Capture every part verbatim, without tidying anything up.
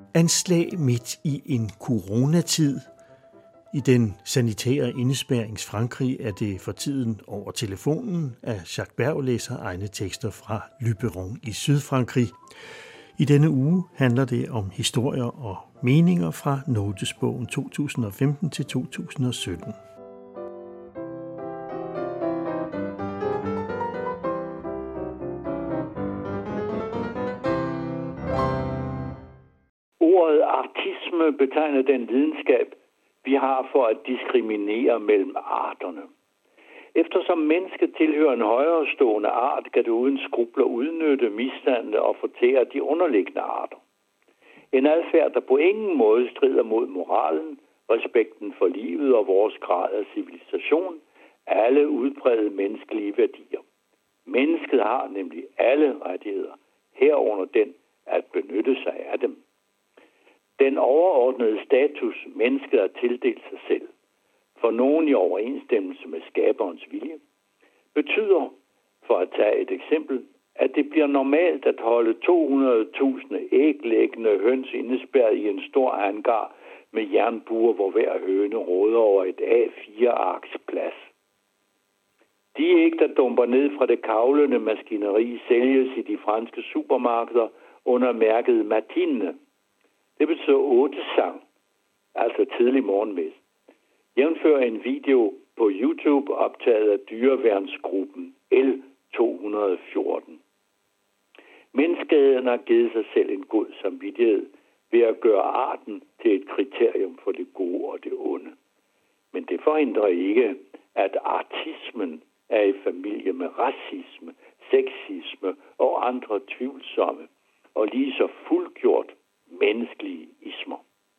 Anslag midt i en coronatid. I den sanitære indespærrings Frankrig er det for tiden over telefonen, at Jacques Berg læser egne tekster fra Luberon i Sydfrankrig. I denne uge handler det om historier og meninger fra Notesbogen to tusind og femten til to tusind og sytten. Ordet artisme betegner den videnskab, vi har for at diskriminere mellem arterne. Eftersom mennesket tilhører en højerestående art, kan det uden skrubler udnytte, mishandle og fortære de underliggende arter. En adfærd, der på ingen måde strider mod moralen, respekten for livet og vores grad af civilisation, alle udprægede menneskelige værdier. Mennesket har nemlig alle rettigheder, herunder den at benytte sig af dem. Den overordnede status, mennesket har tildelt sig selv, for nogen i overensstemmelse med skaberens vilje, betyder, for at tage et eksempel, at det bliver normalt at holde to hundrede tusind æglæggende høns indespærret i en stor hangar med jernbuer, hvor hver høne råder over et A fire arks plads. De æg, der dumper ned fra det kavlende maskineri, sælges i de franske supermarkeder under mærket Matine. Det betyder otte sang, altså tidlig morgenmæs. Jævnfør en video på YouTube optaget af dyreværnsgruppen L to hundrede og fjorten. Menneskeheden har givet sig selv en god samvittighed ved at gøre arten til et kriterium for det gode og det onde. Men det forhindrer ikke, at artismen er i familie med racisme, sexisme og andre tvivlsomme og lige så fuldgjort menneskelige ismer.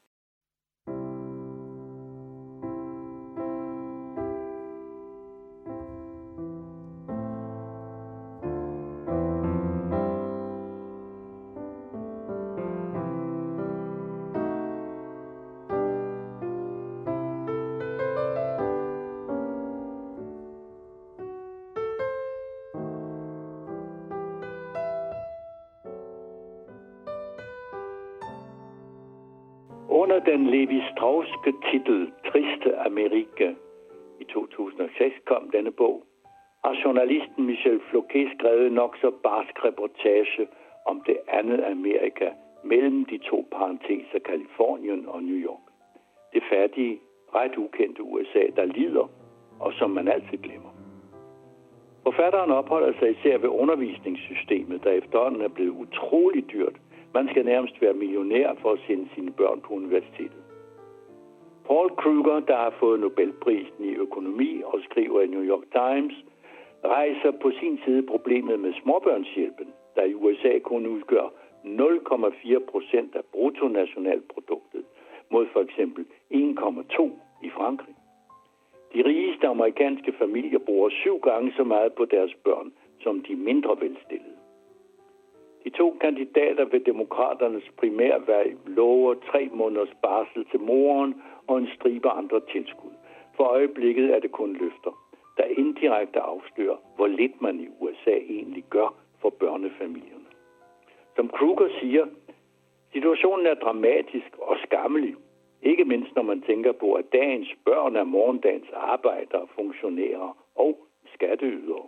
Under den Levi-Strausske titel Triste Amerika i to tusind og seks kom denne bog, har journalisten Michel Floquet skrevet nok så barsk reportage om det andet Amerika mellem de to parenteser Kalifornien og New York. Det fattige, ret ukendte U S A, der lider, og som man altid glemmer. Forfatteren opholder sig især ved undervisningssystemet, der efterhånden er blevet utrolig dyrt. Man skal nærmest være millionær for at sende sine børn på universitetet. Paul Kruger, der har fået Nobelprisen i økonomi og skriver i New York Times, rejser på sin side problemet med småbørnshjælpen, der i U S A kun udgør nul komma fire procent af bruttonationalproduktet, mod for eksempel en komma to i Frankrig. De rigeste amerikanske familier bruger syv gange så meget på deres børn, som de mindre velstillede. De to kandidater ved demokraternes primærvalg lover tre måneders barsel til moren og en stribe andre tilskud. For øjeblikket er det kun løfter, der indirekte afslører, hvor lidt man i U S A egentlig gør for børnefamilierne. Som Kruger siger, situationen er dramatisk og skammelig. Ikke mindst når man tænker på, at dagens børn er morgendagens arbejdere, funktionærer og skatteydere.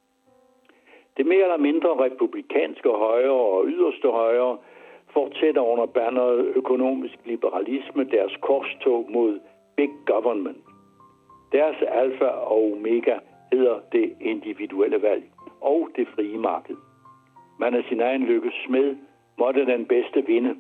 Det mere eller mindre republikanske højre og yderste højre fortsætter under banneret økonomisk liberalisme deres korstog mod big government. Deres alfa og omega hedder det individuelle valg og det frie marked. Man er sin egen lykkes smed, måtte den bedste vinde.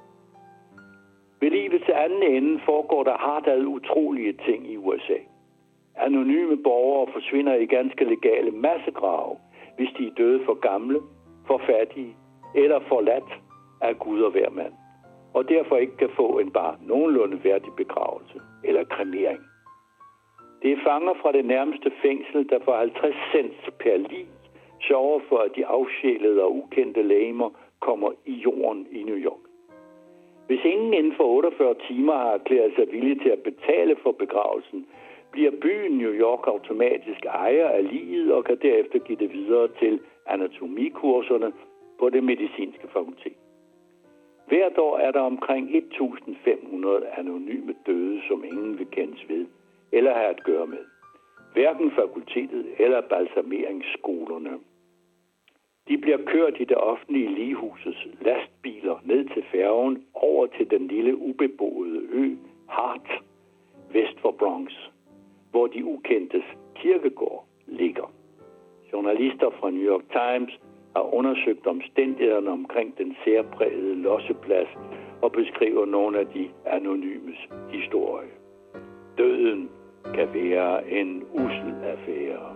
Ved livets anden ende foregår der hardt utrolige ting i U S A. Anonyme borgere forsvinder i ganske legale massegrave, hvis de er døde for gamle, for fattige eller forladt af Gud og hver mand, og derfor ikke kan få en bare nogenlunde værdig begravelse eller kremering. Det er fanger fra det nærmeste fængsel, der for halvtreds cents per lig sørger for, at de afsjælede og ukendte legemer kommer i jorden i New York. Hvis ingen inden for otteogfyrre timer har erklæret sig villig til at betale for begravelsen, bliver byen New York automatisk ejer af liget og kan derefter give det videre til anatomikurserne på det medicinske fakultet. Hvert år er der omkring et tusind fem hundrede anonyme døde, som ingen vil kendes ved eller have at gøre med. Hverken fakultetet eller balsameringsskolerne. De bliver kørt i det offentlige ligehusets lastbiler ned til færgen over til den lille ubeboede ø Hart, vest for Bronx, hvor de ukendtes kirkegård ligger. Journalister fra New York Times har undersøgt omstændighederne omkring den særprægede losseplads og beskriver nogle af de anonymes historie. Døden kan være en ussel affære.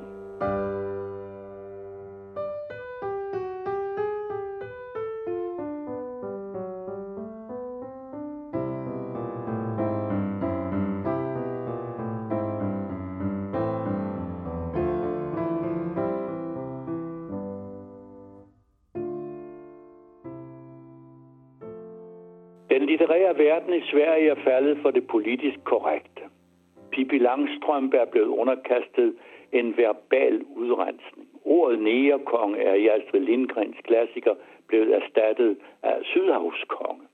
Den litterære verden i Sverige er faldet for det politisk korrekte. Pippi Langstrømpe er blevet underkastet en verbal udrensning. Ordet negerkonge er i Astrid Lindgrens klassiker blevet erstattet af sydhavskonge.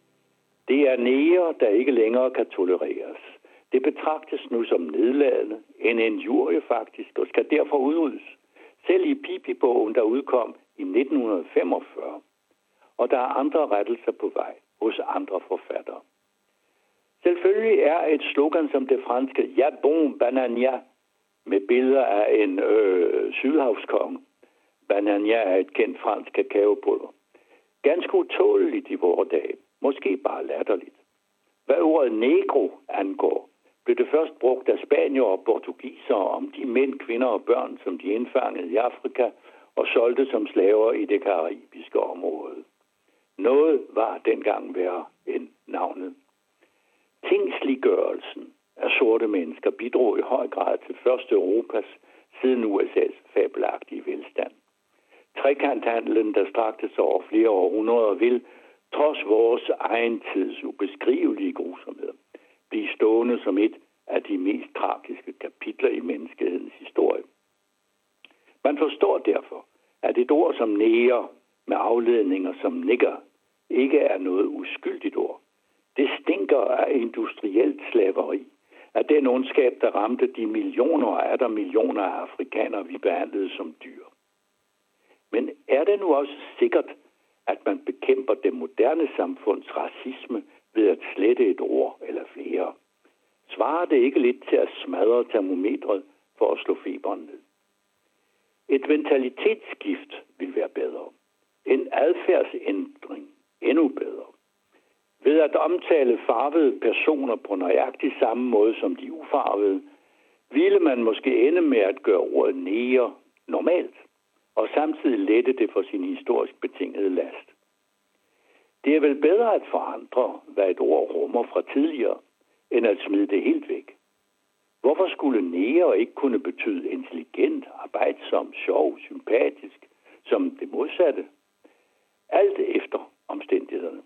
Det er neger, der ikke længere kan tolereres. Det betragtes nu som nedladende, en injurie faktisk, og skal derfor udryddes. Selv i Pippi-bogen, der udkom i nitten femogfyrre. Og der er andre rettelser på vej hos andre forfattere. Selvfølgelig er et slogan som det franske Ja bon banania med billeder af en øh, sydhavskonge. Banania er et kendt fransk kakaopulver. Ganske utåleligt i vore dage. Måske bare latterligt. Hvad ordet negro angår, blev det først brugt af spanier og portugisere om de mænd, kvinder og børn, som de indfangede i Afrika og solgte som slaver i det karibiske område. Noget var dengang værre end navnet. Tingsliggørelsen af sorte mennesker bidrog i høj grad til første Europas siden U S A's fabelagtige velstand. Trekanthandlen, der strakte sig over flere århundreder, vil, trods vores egen tids ubeskrivelige grusomheder, blive stående som et af de mest tragiske kapitler i menneskehedens historie. Man forstår derfor, at et ord som neger med afledninger som nigger ikke er noget uskyldigt ord. Det stinker af industrielt slaveri, af den ondskab, der ramte de millioner og atter millioner af afrikanere, vi behandlede som dyr. Men er det nu også sikkert, at man bekæmper det moderne samfunds racisme ved at slette et ord eller flere? Svarer det ikke lidt til at smadre termometret for at slå feberen ned? Et mentalitetsskift vil være bedre. En adfærdsændring endnu bedre. Ved at omtale farvede personer på nøjagtig samme måde som de ufarvede, ville man måske ende med at gøre ordet neger normalt, og samtidig lette det for sin historisk betingede last. Det er vel bedre at forandre, hvad et ord rummer fra tidligere, end at smide det helt væk. Hvorfor skulle neger ikke kunne betyde intelligent, arbejdsom, sjov, sympatisk, som det modsatte? Alt efter omstændighederne.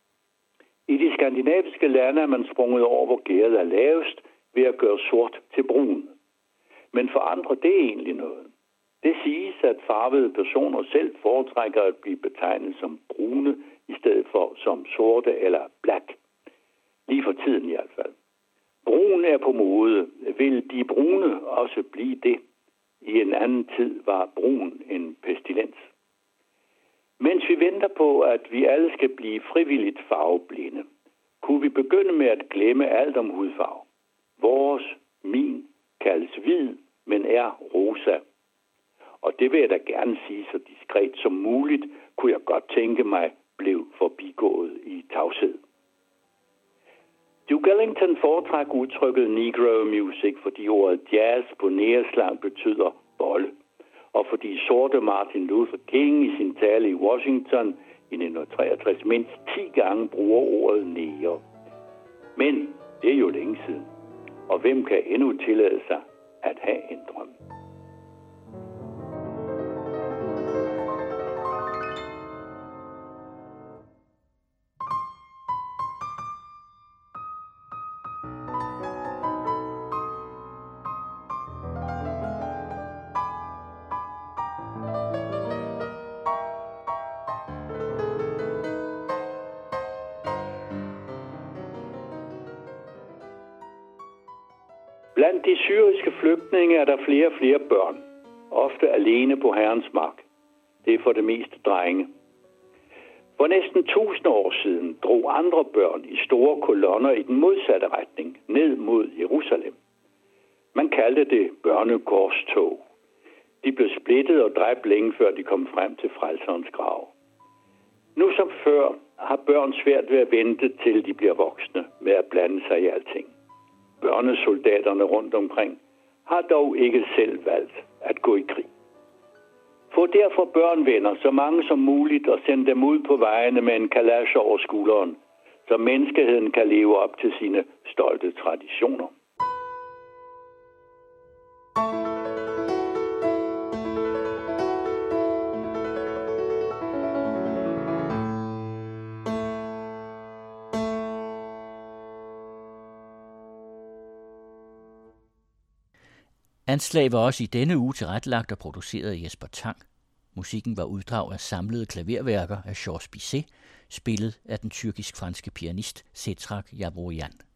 I de skandinaviske lande er man sprunget over, hvor gæret er lavest, ved at gøre sort til brun. Men forandrer det egentlig noget? Det siges, at farvede personer selv foretrækker at blive betegnet som brune, i stedet for som sorte eller black. Lige for tiden i hvert fald. Brun er på mode. Vil de brune også blive det? I en anden tid var brun en pestilens. Mens vi venter på, at vi alle skal blive frivilligt farveblinde, kunne vi begynde med at glemme alt om hudfarve. Vores, min, kaldes hvid, men er rosa. Og det vil jeg da gerne sige så diskret som muligt, kunne jeg godt tænke mig blev forbigået i tavshed. Duke Ellington foretrækker udtrykket Negro music, fordi ordet jazz på næreslang betyder bolle, og fordi sorte Martin Luther King i sin tale i Washington i nitten treogtres mindst ti gange bruger ordet neger. Men det er jo længe siden, og hvem kan endnu tillade sig at have en drøm? Blandt de syriske flygtninge er der flere og flere børn, ofte alene på Herrens mark. Det er for det meste drenge. For næsten tusind år siden drog andre børn i store kolonner i den modsatte retning, ned mod Jerusalem. Man kaldte det børnekorstog. De blev splittet og dræbt længe før de kom frem til frelserens grav. Nu som før har børn svært ved at vente til de bliver voksne med at blande sig i alting. Børnesoldaterne rundt omkring har dog ikke selv valgt at gå i krig. Få derfor børnvenner så mange som muligt og send dem ud på vejene med en kalasje over skulderen, så menneskeheden kan leve op til sine stolte traditioner. Anslag var også i denne uge tilrettelagt og produceret af Jesper Tang. Musikken var uddrag af samlede klaverværker af Georges Bizet, spillet af den tyrkisk-franske pianist Setrak Yavorian.